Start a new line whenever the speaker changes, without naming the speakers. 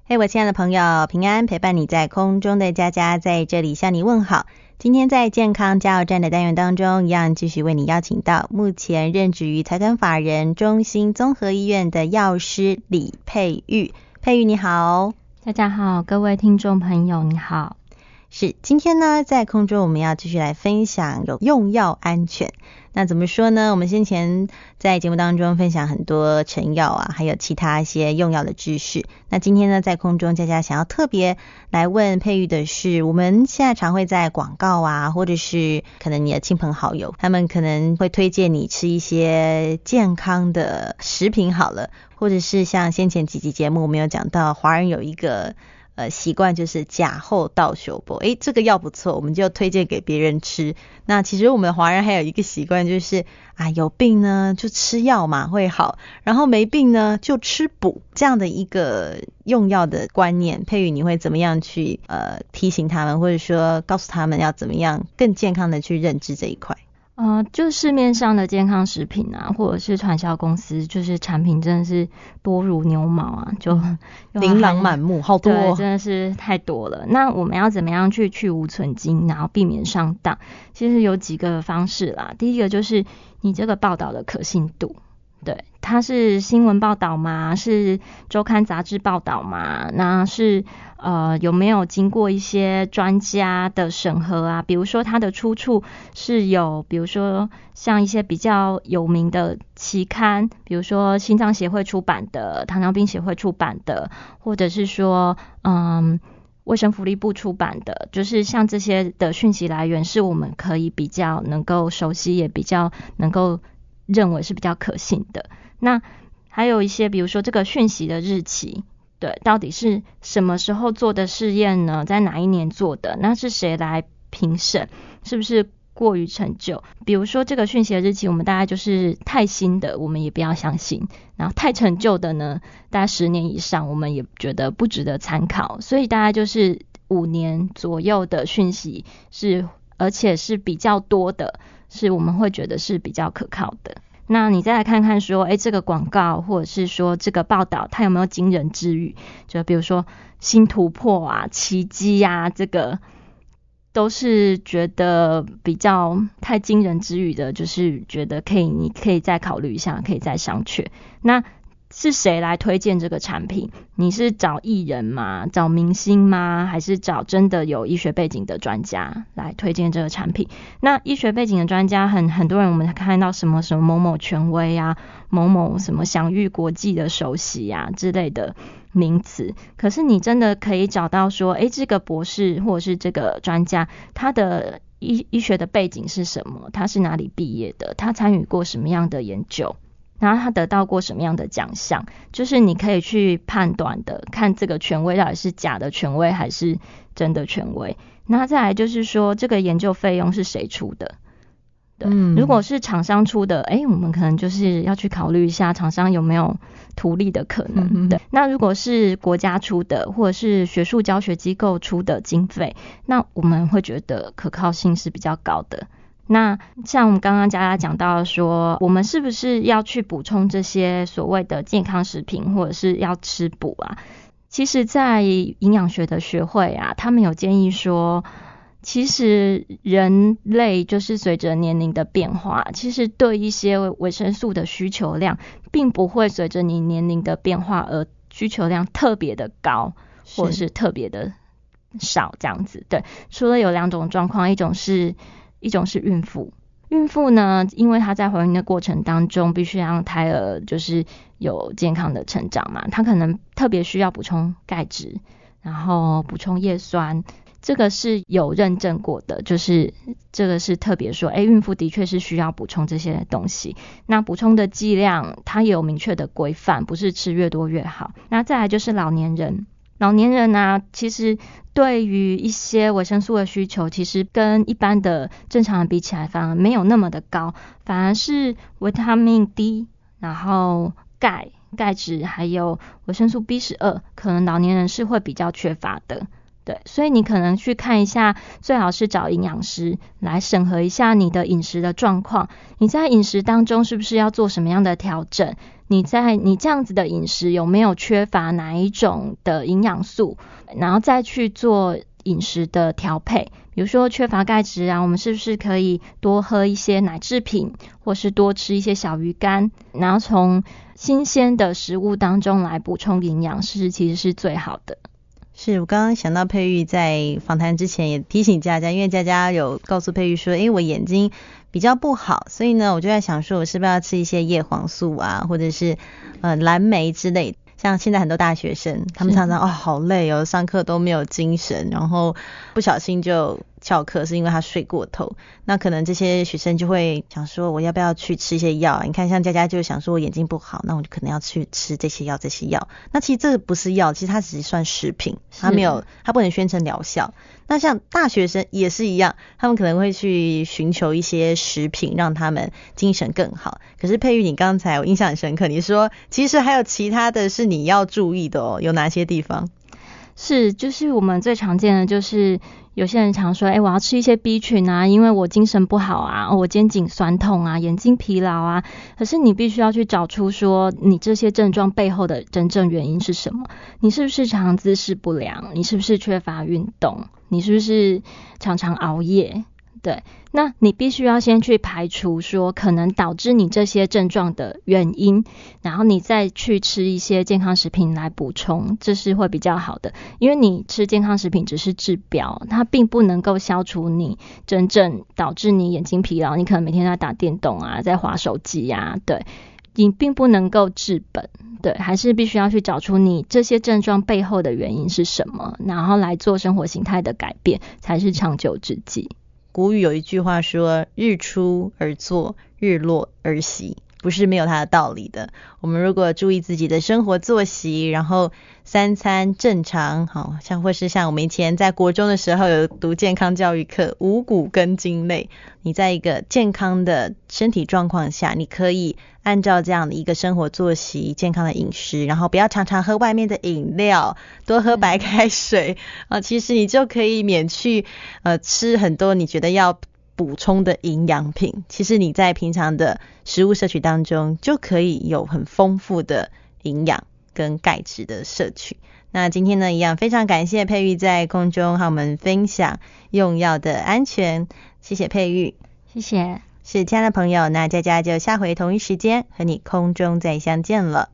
嘿，我亲爱的朋友，平安陪伴你在空中的佳佳在这里向你问好。今天在健康加油站的单元当中，一样继续为你邀请到目前任职于财团法人中心综合医院的药师李佩玉。佩玉你好。
大家好，各位听众朋友你好。
是，今天呢在空中我们要继续来分享有用药安全。那怎么说呢？我们先前在节目当中分享很多成药啊，还有其他一些用药的知识。那今天呢在空中佳佳想要特别来问佩玉的是，我们现在常会在广告啊，或者是可能你的亲朋好友，他们可能会推荐你吃一些健康的食品好了，或者是像先前几集节目我们有讲到，华人有一个习惯就是假后倒手波，这个药不错，我们就推荐给别人吃。那其实我们华人还有一个习惯，就是有病呢就吃药嘛会好，然后没病呢就吃补，这样的一个用药的观念。佩玉你会怎么样去提醒他们，或者说告诉他们要怎么样更健康的去认知这一块？
就市面上的健康食品啊，或者是传销公司，就是产品真的是多如牛毛啊，就
琳琅满目，好多
对，真的是太多了。那我们要怎么样去去无存精，然后避免上当？其实有几个方式啦。第一个就是你这个报道的可信度，对，它是新闻报道吗？是周刊杂志报道吗？那是有没有经过一些专家的审核啊？比如说它的出处是有，比如说像一些比较有名的期刊，比如说心脏协会出版的、糖尿病协会出版的，或者是说卫生福利部出版的，就是像这些的讯息来源是我们可以比较能够熟悉，也比较能够认为是比较可信的。那还有一些比如说这个讯息的日期，对，到底是什么时候做的试验呢？在哪一年做的？那是谁来评审？是不是过于陈旧？比如说这个讯息的日期，我们大概就是太新的我们也不要相信，然后太陈旧的呢，大概10年以上我们也觉得不值得参考。所以大概就是5年左右的讯息是，而且是比较多的，是我们会觉得是比较可靠的。那你再来看看说，这个广告或者是说这个报道它有没有惊人之语，就比如说新突破啊、奇迹啊，这个都是觉得比较太惊人之语的，就是觉得你可以再考虑一下，可以再商榷。那是谁来推荐这个产品？你是找艺人吗？找明星吗？还是找真的有医学背景的专家来推荐这个产品？那医学背景的专家很多人我们看到什么某某权威啊，某某什么享誉国际的首席啊之类的名词，可是你真的可以找到说这个博士或者是这个专家他的医学的背景是什么？他是哪里毕业的？他参与过什么样的研究？然后他得到过什么样的奖项，就是你可以去判断的，看这个权威到底是假的权威还是真的权威。那再来就是说这个研究费用是谁出的，对，如果是厂商出的，我们可能就是要去考虑一下厂商有没有图利的可能。对，那如果是国家出的或者是学术教学机构出的经费，那我们会觉得可靠性是比较高的。那像我们刚刚佳佳讲到说，我们是不是要去补充这些所谓的健康食品，或者是要吃补啊？其实在营养学的学会啊，他们有建议说，其实人类就是随着年龄的变化，其实对一些维生素的需求量并不会随着你年龄的变化而需求量特别的高，或者是特别的少这样子。对，除了有2种状况，一种是孕妇。孕妇呢，因为她在怀孕的过程当中必须让胎儿就是有健康的成长嘛，她可能特别需要补充钙质，然后补充叶酸，这个是有认证过的，就是这个是特别说孕妇的确是需要补充这些东西。那补充的剂量它也有明确的规范，不是吃越多越好。那再来就是老年人啊，其实对于一些维生素的需求，其实跟一般的正常人比起来反而没有那么的高，反而是维他命 D， 然后钙质还有维生素 B12， 可能老年人是会比较缺乏的。 对，所以你可能去看一下，最好是找营养师来审核一下你的饮食的状况，你在饮食当中是不是要做什么样的调整，你这样子的饮食有没有缺乏哪一种的营养素，然后再去做饮食的调配。比如说缺乏钙质啊，我们是不是可以多喝一些奶制品，或是多吃一些小鱼干，然后从新鲜的食物当中来补充营养，其实是最好的。
是我刚刚想到佩玉在访谈之前也提醒佳佳，因为佳佳有告诉佩玉说我眼睛比较不好，所以呢我就在想说我是不是要吃一些叶黄素啊，或者是蓝莓之类的。像现在很多大学生他们常常好累哦，上课都没有精神，然后不小心就翘课，是因为他睡过头。那可能这些学生就会想说我要不要去吃一些药，你看像佳佳就想说我眼睛不好，那我就可能要去吃这些药。那其实这个不是药，其实它只是算食品，它不能宣称疗效。那像大学生也是一样，他们可能会去寻求一些食品让他们精神更好。可是佩玉你刚才我印象很深刻，你说其实还有其他的是你要注意的哦，有哪些地方？
是，就是我们最常见的就是有些人常说我要吃一些 B 群啊，因为我精神不好啊，我肩颈酸痛啊，眼睛疲劳啊，可是你必须要去找出说你这些症状背后的真正原因是什么。你是不是常姿势不良，你是不是缺乏运动，你是不是常常熬夜，对，那你必须要先去排除说可能导致你这些症状的原因，然后你再去吃一些健康食品来补充，这是会比较好的。因为你吃健康食品只是治标，它并不能够消除你真正导致你眼睛疲劳，你可能每天在打电动啊，在滑手机啊，对，你并不能够治本，对，还是必须要去找出你这些症状背后的原因是什么，然后来做生活形态的改变，才是长久之计。
古语有一句话说日出而作，日落而息，不是没有它的道理的。我们如果注意自己的生活作息，然后三餐正常，好像或是像我们以前在国中的时候有读健康教育课，五谷根茎类，你在一个健康的身体状况下，你可以按照这样的一个生活作息，健康的饮食，然后不要常常喝外面的饮料，多喝白开水其实你就可以免去吃很多你觉得要补充的营养品。其实你在平常的食物摄取当中就可以有很丰富的营养跟钙质的摄取。那今天呢，一样非常感谢佩玉在空中和我们分享用药的安全，谢谢佩玉。
谢谢。
是亲爱的朋友，那佳佳就下回同一时间和你空中再相见了。